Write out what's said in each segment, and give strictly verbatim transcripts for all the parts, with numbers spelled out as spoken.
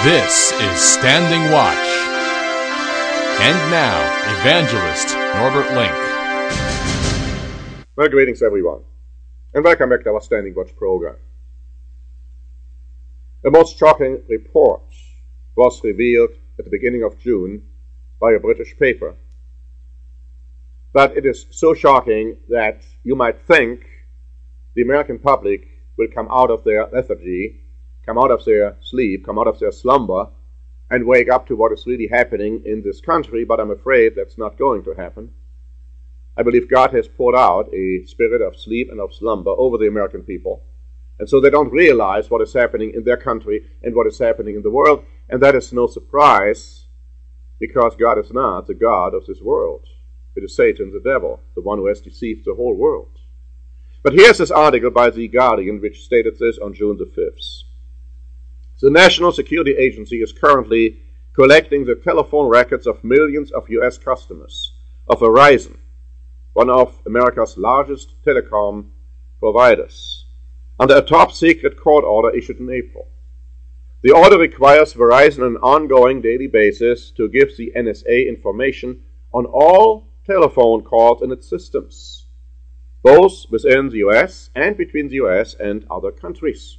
This is Standing Watch. And now, Evangelist Norbert Link. Well, greetings everyone, and welcome back to our Standing Watch program. A most shocking report was revealed at the beginning of June by a British paper. But it is so shocking that you might think the American public will come out of their lethargy, come out of their sleep, come out of their slumber, and wake up to what is really happening in this country, but I'm afraid that's not going to happen. I believe God has poured out a spirit of sleep and of slumber over the American people, and so they don't realize what is happening in their country and what is happening in the world, and that is no surprise, because God is not the God of this world. It is Satan, the devil, the one who has deceived the whole world. But here's this article by The Guardian, which stated this on June the fifth. The National Security Agency is currently collecting the telephone records of millions of U S customers of Verizon, one of America's largest telecom providers, under a top-secret court order issued in April. The order requires Verizon on an ongoing daily basis to give the N S A information on all telephone calls in its systems, both within the U S and between the U S and other countries.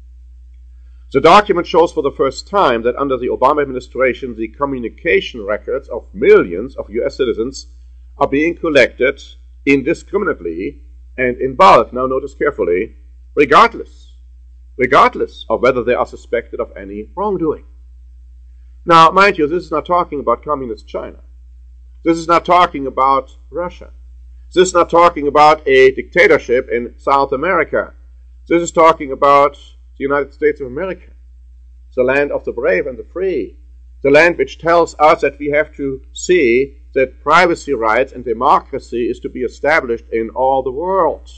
The document shows for the first time that under the Obama administration, the communication records of millions of U S citizens are being collected indiscriminately and in bulk, now notice carefully, regardless, regardless of whether they are suspected of any wrongdoing. Now, mind you, this is not talking about communist China. This is not talking about Russia. This is not talking about a dictatorship in South America. This is talking about the United States of America, the land of the brave and the free, the land which tells us that we have to see that privacy rights and democracy is to be established in all the world.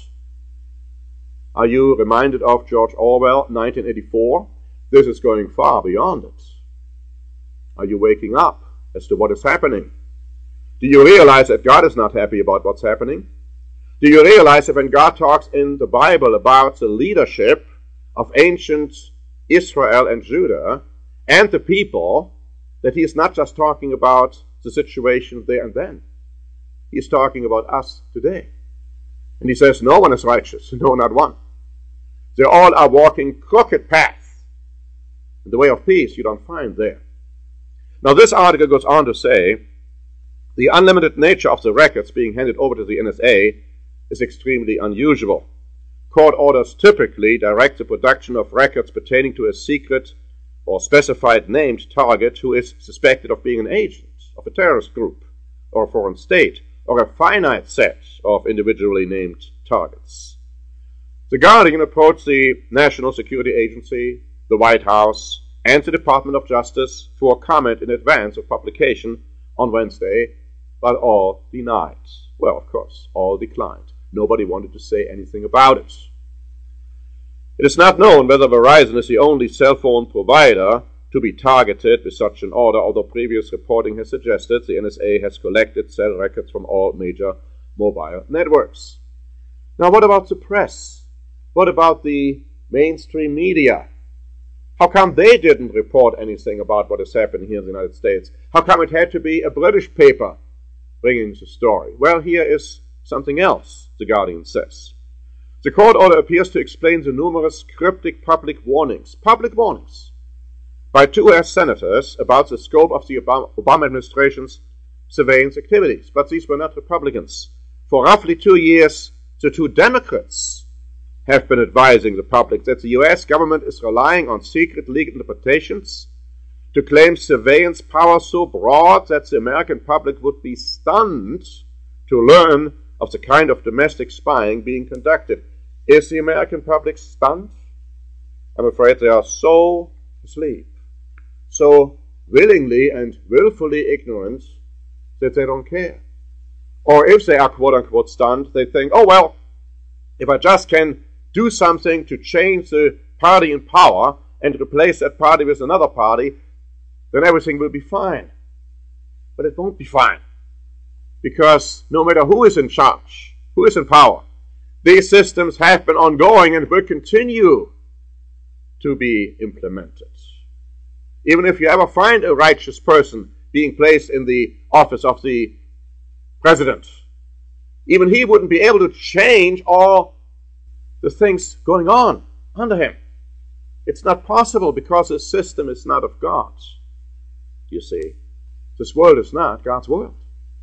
Are you reminded of George Orwell, nineteen eighty-four? This is going far beyond it. Are you waking up as to what is happening? Do you realize that God is not happy about what's happening? Do you realize that when God talks in the Bible about the leadership of ancient Israel and Judah and the people, that he is not just talking about the situation there and then. He is talking about us today. And he says, no one is righteous, no, not one. They all are walking crooked paths. The way of peace you don't find there. Now this article goes on to say, the unlimited nature of the records being handed over to the N S A is extremely unusual. Court orders typically direct the production of records pertaining to a secret or specified named target who is suspected of being an agent of a terrorist group or a foreign state or a finite set of individually named targets. The Guardian approached the National Security Agency, the White House, and the Department of Justice for comment in advance of publication on Wednesday, but all denied. Well, of course, all declined. Nobody wanted to say anything about it. It is not known whether Verizon is the only cell phone provider to be targeted with such an order, although previous reporting has suggested the N S A has collected cell records from all major mobile networks. Now, what about the press? What about the mainstream media? How come they didn't report anything about what is happening here in the United States? How come it had to be a British paper bringing the story? Well, here is something else, The Guardian says. The court order appears to explain the numerous cryptic public warnings, public warnings, by two U S senators about the scope of the Obama administration's surveillance activities. But these were not Republicans. For roughly two years, the two Democrats have been advising the public that the U S government is relying on secret legal interpretations to claim surveillance power so broad that the American public would be stunned to learn of the kind of domestic spying being conducted. Is the American public stunned? I'm afraid they are so asleep, so willingly and willfully ignorant that they don't care. Or if they are quote-unquote stunned, they think, oh well, if I just can do something to change the party in power and replace that party with another party, then everything will be fine. But it won't be fine. Because no matter who is in charge, who is in power, these systems have been ongoing and will continue to be implemented. Even if you ever find a righteous person being placed in the office of the president, even he wouldn't be able to change all the things going on under him. It's not possible because his system is not of God. You see, this world is not God's world.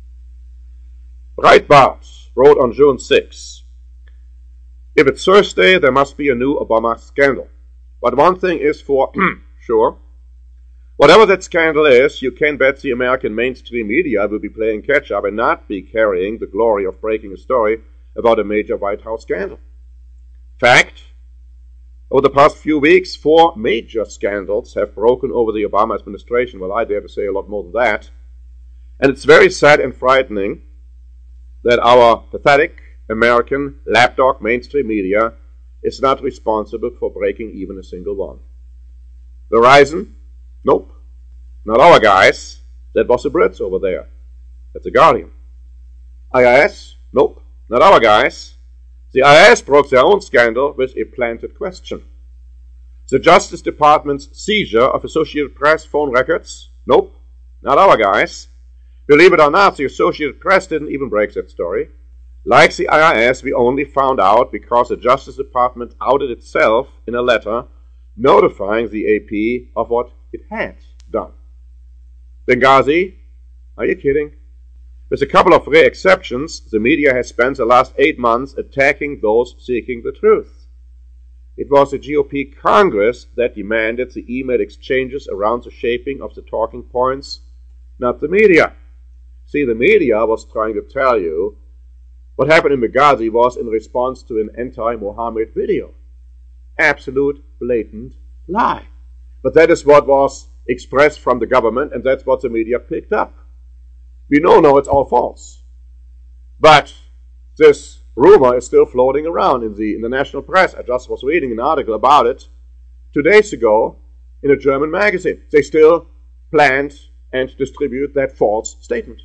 Breitbart wrote on June sixth, if it's Thursday, there must be a new Obama scandal. But one thing is for sure, whatever that scandal is, you can bet the American mainstream media will be playing catch-up and not be carrying the glory of breaking a story about a major White House scandal. Fact, over the past few weeks, four major scandals have broken over the Obama administration. Well, I dare to say a lot more than that. And it's very sad and frightening that our pathetic American lapdog mainstream media is not responsible for breaking even a single one. Verizon? Nope. Not our guys. That was the Brits over there. That's the Guardian. I R S? Nope. Not our guys. The I R S broke their own scandal with a planted question. The Justice Department's seizure of Associated Press phone records? Nope. Not our guys. Believe it or not, the Associated Press didn't even break that story. Like the I R S, we only found out because the Justice Department outed itself in a letter notifying the A P of what it had done. Benghazi? Are you kidding? With a couple of rare exceptions, the media has spent the last eight months attacking those seeking the truth. It was the G O P Congress that demanded the email exchanges around the shaping of the talking points, not the media. See, the media was trying to tell you what happened in Benghazi was in response to an anti-Mohammed video. Absolute, blatant lie. But that is what was expressed from the government, and that's what the media picked up. We know now it's all false. But this rumor is still floating around in the, in the national press. I just was reading an article about it two days ago in a German magazine. They still planned and distribute that false statement.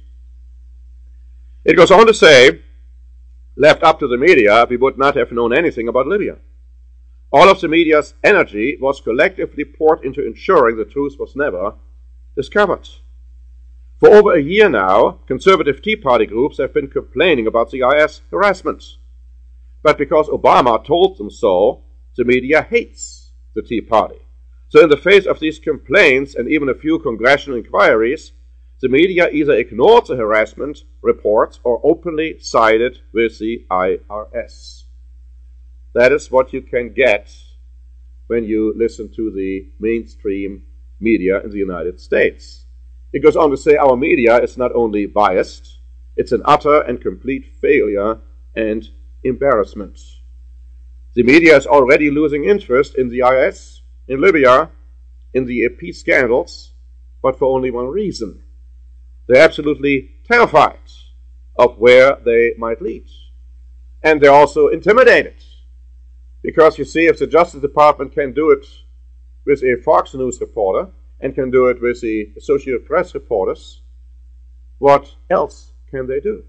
It goes on to say, left up to the media, we would not have known anything about Libya. All of the media's energy was collectively poured into ensuring the truth was never discovered. For over a year now, conservative Tea Party groups have been complaining about the I R S harassment. But because Obama told them so, the media hates the Tea Party. So in the face of these complaints and even a few congressional inquiries, the media either ignored the harassment reports or openly sided with the I R S. That is what you can get when you listen to the mainstream media in the United States. It goes on to say our media is not only biased, it's an utter and complete failure and embarrassment. The media is already losing interest in the I R S, in Libya, in the A P scandals, but for only one reason. They're absolutely terrified of where they might lead. And they're also intimidated. Because you see, if the Justice Department can do it with a Fox News reporter and can do it with the Associated Press reporters, what else can they do?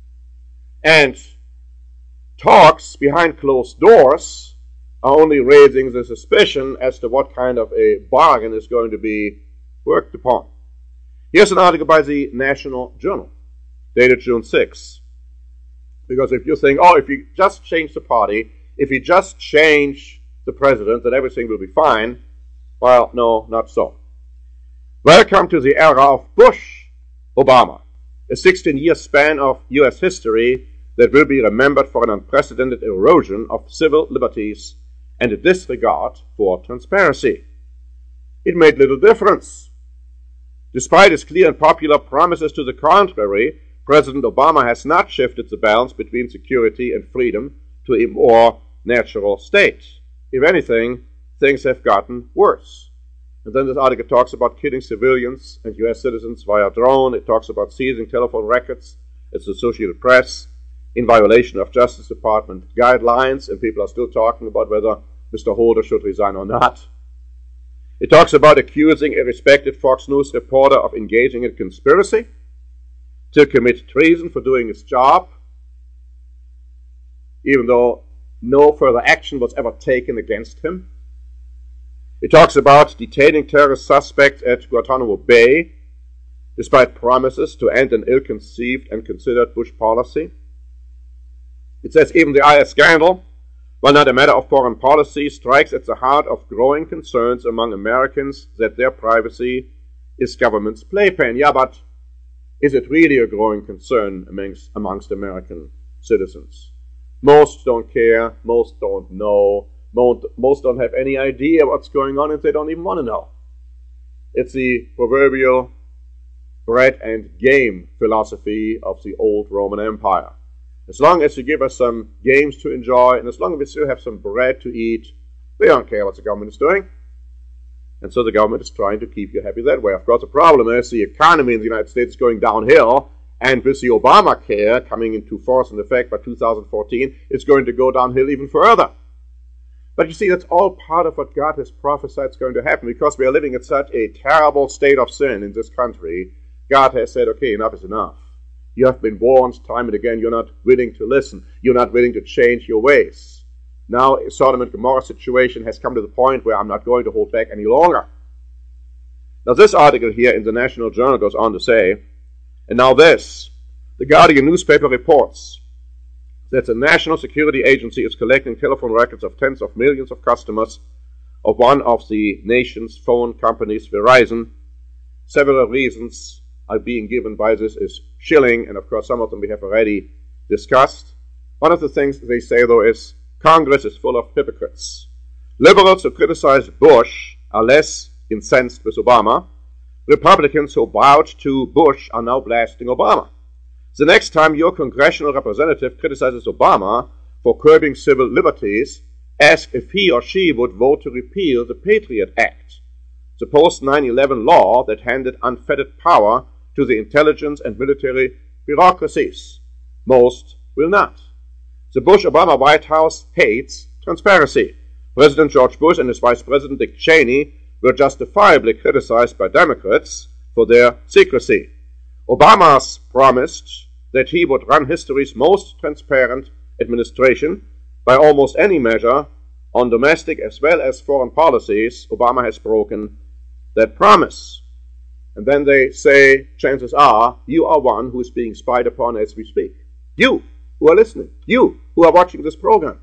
And talks behind closed doors are only raising the suspicion as to what kind of a bargain is going to be worked upon. Here's an article by the National Journal, dated June sixth. Because if you think, oh, if you just change the party, if you just change the president, then everything will be fine. Well, no, not so. Welcome to the era of Bush-Obama, a sixteen-year span of U S history that will be remembered for an unprecedented erosion of civil liberties and a disregard for transparency. It made little difference. Despite his clear and popular promises to the contrary, President Obama has not shifted the balance between security and freedom to a more natural state. If anything, things have gotten worse. And then this article talks about killing civilians and U S citizens via drone. It talks about seizing telephone records. It's the Associated Press in violation of Justice Department guidelines, and people are still talking about whether Mister Holder should resign or not. It talks about accusing a respected Fox News reporter of engaging in conspiracy to commit treason for doing his job, even though no further action was ever taken against him. He talks about detaining terrorist suspects at Guantanamo Bay, despite promises to end an ill-conceived and considered Bush policy. It says even the I S scandal, while not a matter of foreign policy, strikes at the heart of growing concerns among Americans that their privacy is government's playpen. Yeah, but is it really a growing concern amongst, amongst American citizens? Most don't care, most don't know, most, most don't have any idea what's going on, and they don't even want to know. It's the proverbial bread and game philosophy of the old Roman Empire. As long as you give us some games to enjoy, and as long as we still have some bread to eat, we don't care what the government is doing. And so the government is trying to keep you happy that way. Of course, the problem is the economy in the United States is going downhill, and with the Obamacare coming into force in effect by two thousand fourteen, it's going to go downhill even further. But you see, that's all part of what God has prophesied is going to happen, because we are living in such a terrible state of sin in this country. God has said, okay, enough is enough. You have been warned time and again. You're not willing to listen. You're not willing to change your ways. Now, Sodom and Gomorrah situation has come to the point where I'm not going to hold back any longer. Now, this article here in the National Journal goes on to say, and now this, the Guardian newspaper reports that the National Security Agency is collecting telephone records of tens of millions of customers of one of the nation's phone companies, Verizon. Several reasons are being given by this is chilling, and of course some of them we have already discussed. One of the things they say, though, is Congress is full of hypocrites. Liberals who criticize Bush are less incensed with Obama. Republicans who bowed to Bush are now blasting Obama. The next time your congressional representative criticizes Obama for curbing civil liberties, ask if he or she would vote to repeal the Patriot Act, the post nine eleven law that handed unfettered power to the intelligence and military bureaucracies. Most will not. The Bush-Obama White House hates transparency. President George Bush and his Vice President Dick Cheney were justifiably criticized by Democrats for their secrecy. Obama's promised that he would run history's most transparent administration by almost any measure on domestic as well as foreign policies. Obama has broken that promise. And then they say, chances are, you are one who is being spied upon as we speak. You who are listening. You who are watching this program.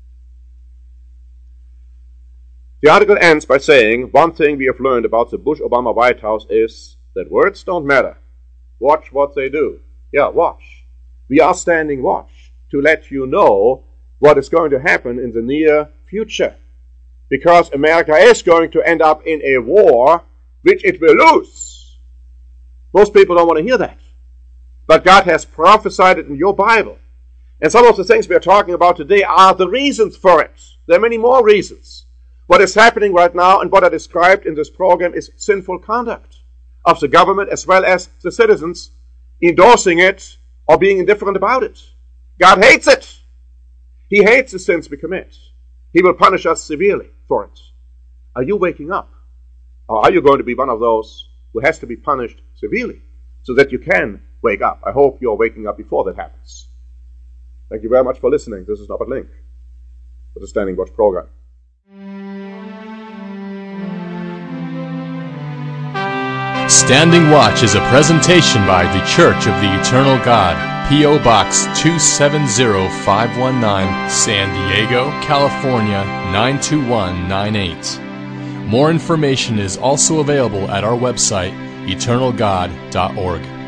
The article ends by saying, one thing we have learned about the Bush-Obama White House is that words don't matter. Watch what they do. Yeah, watch. We are standing watch to let you know what is going to happen in the near future. Because America is going to end up in a war which it will lose. Most people don't want to hear that. But God has prophesied it in your Bible. And some of the things we are talking about today are the reasons for it. There are many more reasons. What is happening right now and what I described in this program is sinful conduct of the government as well as the citizens endorsing it or being indifferent about it. God hates it. He hates the sins we commit. He will punish us severely for it. Are you waking up? Or are you going to be one of those who has to be punished severely so that you can wake up? I hope you're waking up before that happens. Thank you very much for listening. This is Norbert Link for the Standing Watch program. Standing Watch is a presentation by The Church of the Eternal God, P O Box two seven zero five one nine, San Diego, California nine two one nine eight. More information is also available at our website, eternal god dot org.